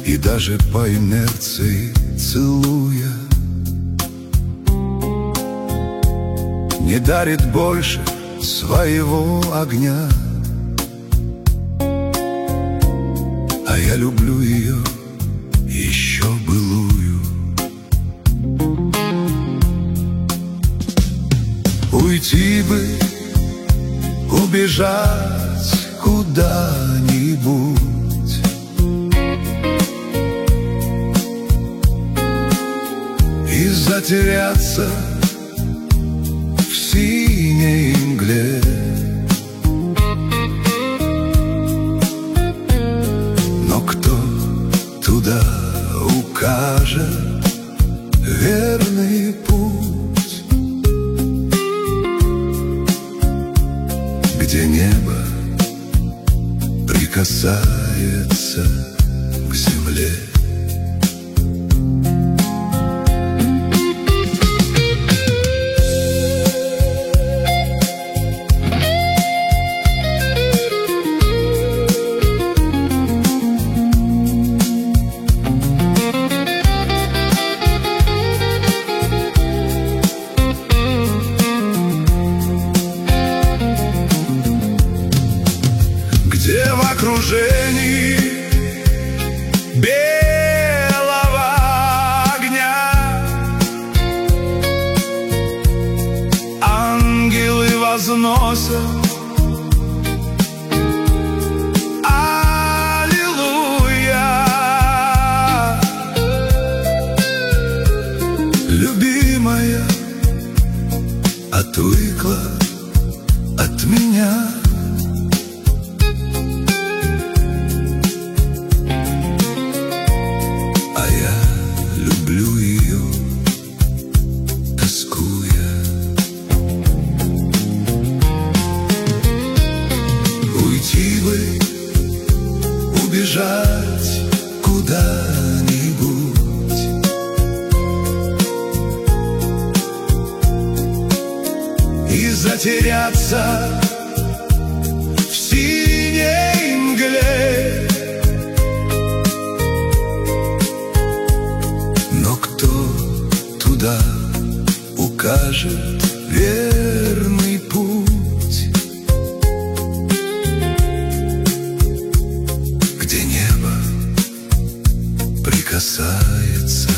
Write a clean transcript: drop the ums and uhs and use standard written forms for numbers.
И даже по инерции целуя, не дарит больше своего огня. А я люблю ее еще былую. Уйти бы, убежать куда-нибудь, и затеряться в синей мгле. Но кто туда укажет верный путь, где небо прикасается к земле? Где в окружении белого огня ангелы возносят аллилуйя. Любимая отвыкла от меня, люблю ее, тоскуя. Уйти бы, убежать куда-нибудь, и затеряться в синей мгле. Туда укажет верный путь, где небо прикасается